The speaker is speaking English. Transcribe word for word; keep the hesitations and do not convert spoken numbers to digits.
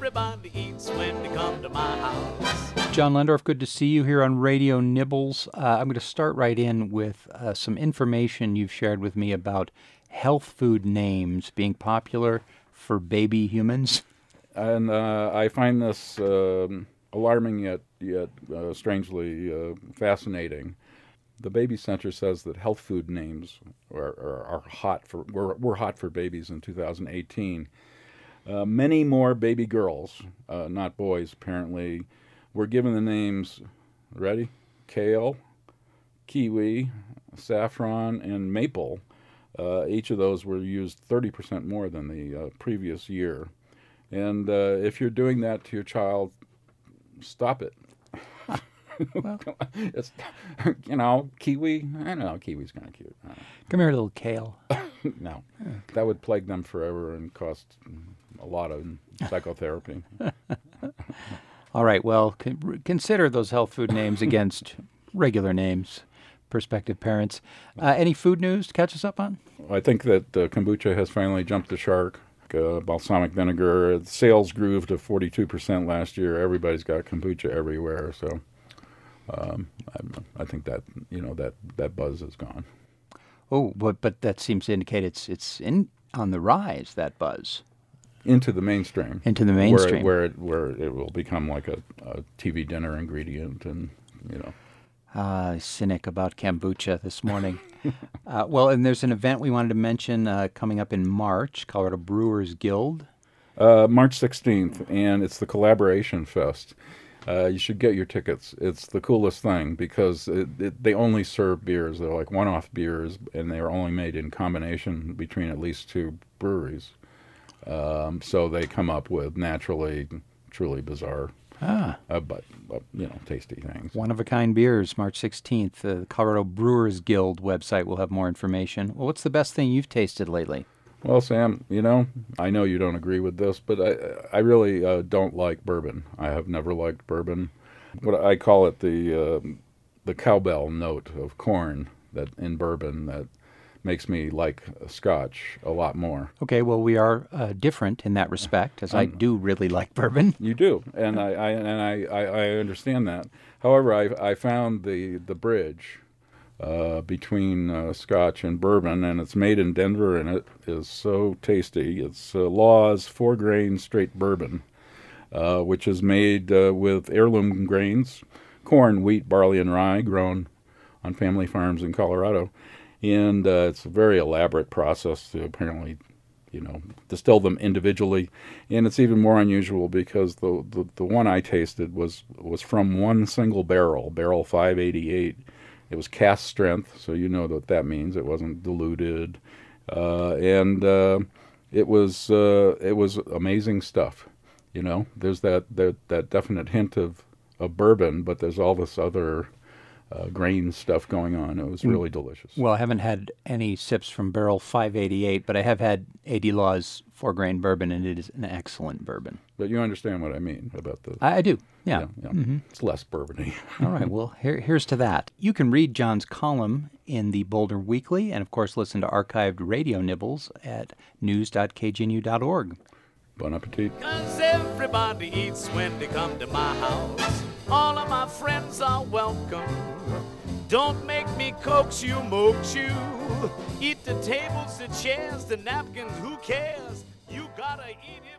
everybody eats when they come to my house. John Lendorf, good to see you here on Radio Nibbles. Uh, I'm going to start right in with uh, some information you've shared with me about health food names being popular for baby humans. And uh, I find this um, alarming yet, yet uh, strangely uh, fascinating. The Baby Center says that health food names are, are, are hot for were, were hot for babies in two thousand eighteen. Uh, many more baby girls, uh, not boys apparently, were given the names, ready? Kale, kiwi, saffron, and maple. Uh, each of those were used thirty percent more than the uh, previous year. And uh, if you're doing that to your child, stop it. Well, it's, you know, kiwi. I know kiwi's kind of cute. Come here, little kale. No, that would plague them forever and cost a lot of psychotherapy. All right. Well, con- consider those health food names against regular names, prospective parents. Uh, any food news to catch us up on? I think that uh, kombucha has finally jumped the shark. Uh, balsamic vinegar sales grew to forty-two percent last year. Everybody's got kombucha everywhere, so. Um, I, I think that you know that, that buzz is gone. Oh, but but that seems to indicate it's it's in on the rise. That buzz into the mainstream. Into the mainstream, where it, where it, where it will become like a, a T V dinner ingredient, and you know. Uh, cynic about kombucha this morning. uh, well, and there's an event we wanted to mention uh, coming up in March, Colorado Brewers Guild. Uh, March sixteenth, and it's the Collaboration Fest. Uh, you should get your tickets. It's the coolest thing because it, it, they only serve beers. They're like one-off beers, and they are only made in combination between at least two breweries. Um, so they come up with naturally, truly bizarre, ah. uh, but, but, you know, tasty things. One-of-a-kind beers, March sixteenth. The Colorado Brewers Guild website will have more information. Well, what's the best thing you've tasted lately? Well, Sam, you know, I know you don't agree with this, but I I really uh, don't like bourbon. I have never liked bourbon. What I call it the uh, the cowbell note of corn that in bourbon that makes me like Scotch a lot more. Okay, well, we are uh, different in that respect, as um, I do really like bourbon. You do, and I, I and I, I, I understand that. However, I I found the the bridge. Uh, between uh, Scotch and bourbon, and it's made in Denver, and it is so tasty. It's uh, Law's four-grain straight bourbon, uh, which is made uh, with heirloom grains, corn, wheat, barley, and rye, grown on family farms in Colorado. And uh, it's a very elaborate process to apparently, you know, distill them individually. And it's even more unusual because the the, the one I tasted was was from one single barrel, barrel five eighty-eight. It was cast strength, so you know what that means. It wasn't diluted, uh, and uh, it was uh, it was amazing stuff. You know, there's that that, that definite hint of, of bourbon, but there's all this other uh, grain stuff going on. It was really delicious. Well, I haven't had any sips from barrel five eighty-eight, but I have had A D Law's four-grain bourbon, and it is an excellent bourbon. But you understand what I mean about the... I, I do, yeah. yeah, yeah. Mm-hmm. It's less bourbon-y. All right, well, here, here's to that. You can read John's column in the Boulder Weekly, and, of course, listen to archived Radio Nibbles at news dot k g n u dot org. Bon appetit. 'Cause everybody eats when they come to my house. All of my friends are welcome. Don't make me coax you, moax you. Eat the tables, the chairs, the napkins, who cares? You gotta eat it.